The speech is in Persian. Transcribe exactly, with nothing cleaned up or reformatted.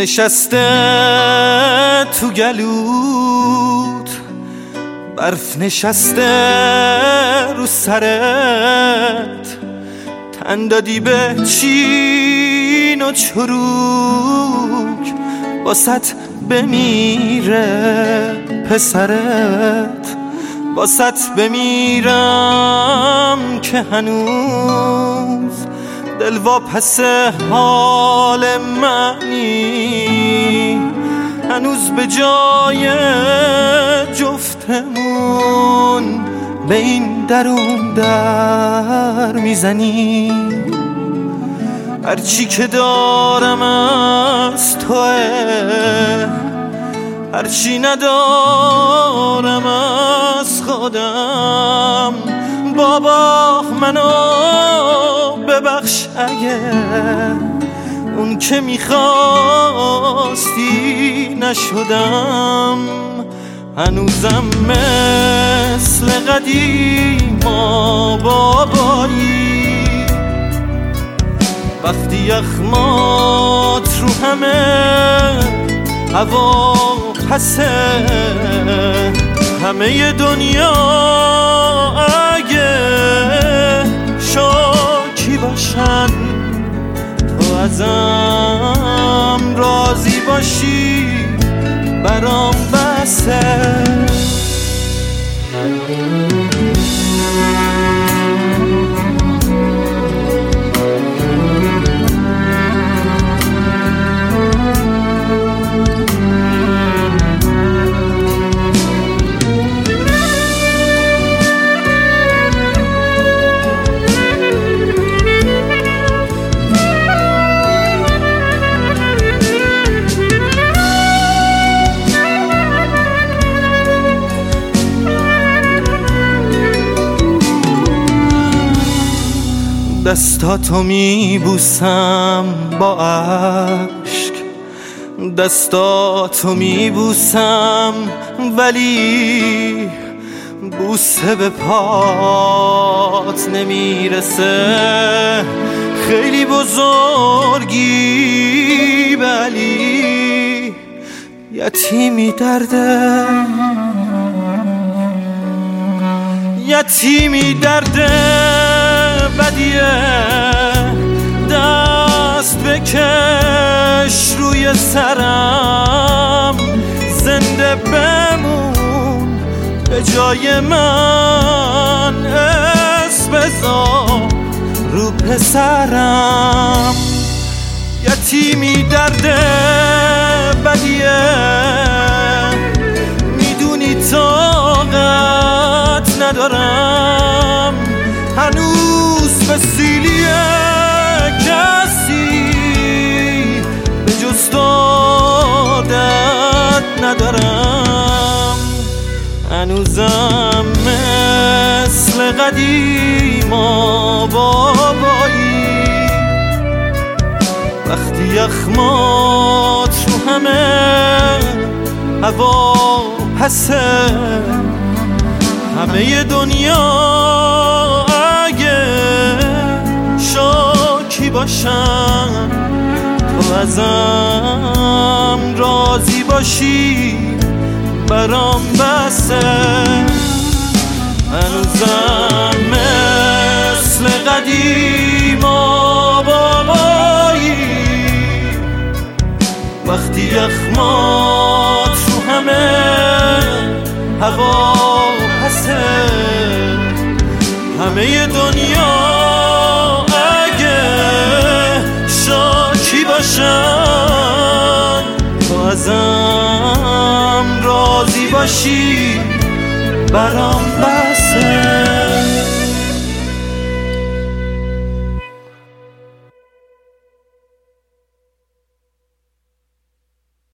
نشسته تو گلوت، برف نشسته رو سرت، تن دادی به چین و چروک، باست بمیره پسرت، باست بمیرم که هنوز دل واپس حال منی، هنوز به جای جفتمون به این درون در میزنی. هرچی که دارم از توه، هرچی ندارم از خودم. بابا منو ببخش اگه اون که میخواستی نشدم. هنوزم مثل قدیما بابایی، وقتی یخمات رو همه هوا پسه، همه دنیا اگه شاکی باشن، تو ازم راضی باشی برام بسه. دستاتو میبوسم با عشق، دستاتو میبوسم ولی بوسه به پات نمیرسه. خیلی بزرگی ولی یتیمی درده، یتیمی درده بدیه. دست بکش روی سرم، زنده بمون به جای من، اسم بذار رو پسرم. یتیمی درده بدیه، میدونی طاقت ندارم هنوز به سیلی کسی به جز دادت ندارم. هنوزم مثل قدیما بابایی، وقتی یخمات رو همه هوا پسه، همه دنیا اگه شاکی باشن، تو ازم راضی باشی برام بسه. هنوزم مثل قدیما بابایی، وقتی یخمات رو همه هوا پسه، همه دنیا اگه شاکی باشن، تو ازم راضی باشی برام بسه.